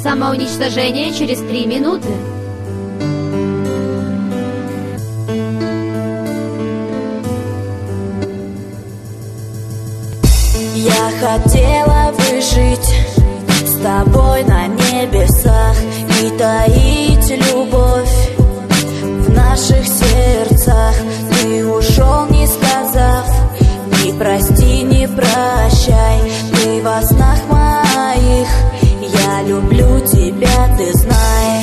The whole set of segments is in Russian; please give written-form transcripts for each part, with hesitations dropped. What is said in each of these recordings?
Самоуничтожение через 3 минуты. Я хотела выжить с тобой на небесах и таить любовь в наших сердцах. Ты ушел, не сказав ни прости, ни прощай. Ты во снах моих, я люблю тебя, ты знай.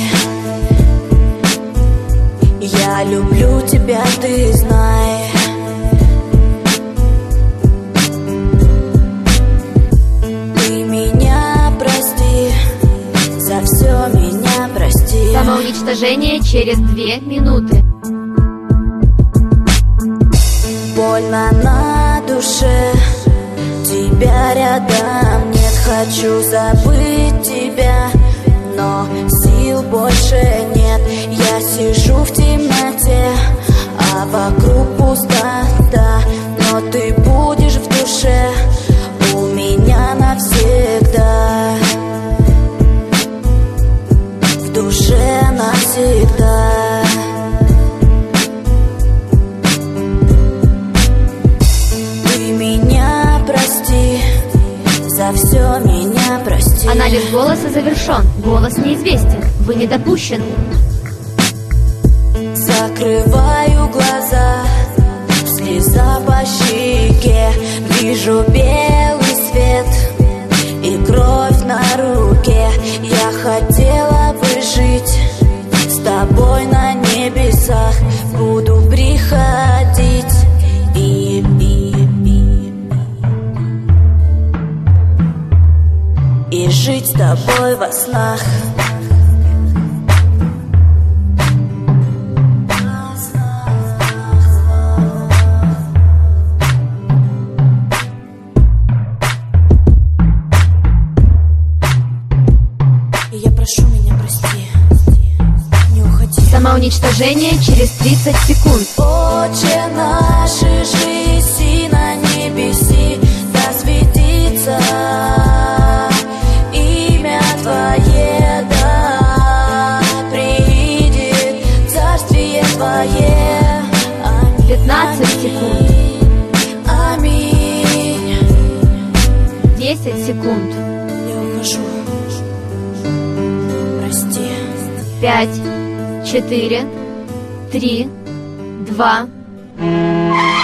Я люблю тебя, ты знай. Все меня прости. Самоуничтожение через 2 минуты. Больно на душе, тебя рядом нет. Хочу забыть тебя, но сил больше нет. Я сижу в темноте, а вокруг пустота. Но ты будешь в душе у меня навсегда. Душе навсегда. Ты меня прости, за все меня прости. Анализ голоса завершен. Голос неизвестен. Вы не допущены. Закрываю глаза, слеза по щеке. Вижу белый свет и кровь на руке. Я хотела жить с тобой на небесах. Буду приходить и жить с тобой во снах. Я прошу меня прости, не уходи. Самоуничтожение через 30 секунд. Отче наш, иже на небеси, да светится имя Твое, да приидет царствие Твое. Аминь. 15 секунд. Аминь. 10 секунд. Я ухожу. Прости. 5, 4, 3, 2.